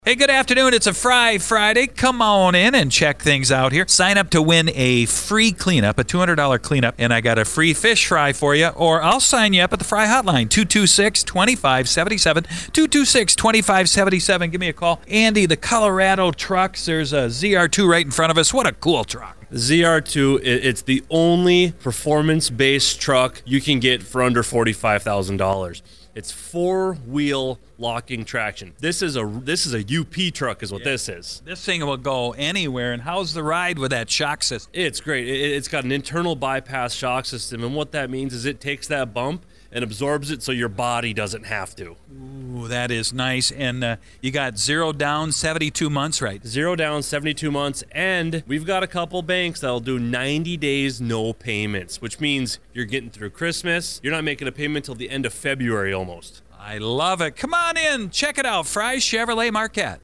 Hey, good afternoon. It's a Friday. Come on in and check things out here. Sign up to win a free cleanup, a $200 cleanup, and I got a free fish fry for you, or I'll sign you up at the Fry Hotline, 226-2577, 226-2577. Give me a call. Andy, the Colorado trucks, there's a ZR2 right in front of us. What a cool truck. ZR2, it's the only performance-based truck you can get for under $45,000. It's four-wheel locking traction. This is a UP truck is what this is. This thing will go anywhere. And how's the ride with that shock system? It's great. It's got an internal bypass shock system, and what that means is it takes that bump and absorbs it so your body doesn't have to. Ooh, that is nice. And you got 0 down, 72 months, right? 0 down, 72 months, and we've got a couple banks that'll do 90 days no payments, which means you're getting through Christmas. You're not making a payment till the end of February almost. I love it. Come on in. Check it out. Fry Chevrolet Marquette.